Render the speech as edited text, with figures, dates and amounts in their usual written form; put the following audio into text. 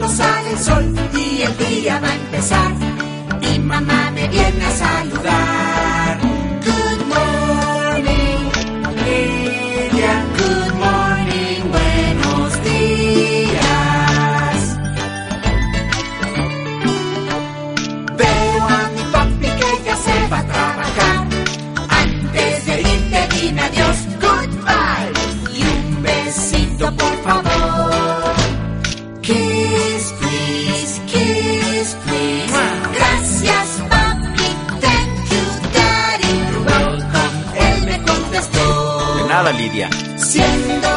cuando sale el sol y el día va a empezar. Mi mamá me viene a saludar. Good morning, Lidia. Good morning, buenos días. Veo a mi papi que ya se va a trabajar. Antes de irte dime adiós, goodbye. Y un besito por favor. Kiss, please, kiss, please. Gracias, papi, thank you, daddy. You're welcome, él me contestó. De nada, Lidia. Siendo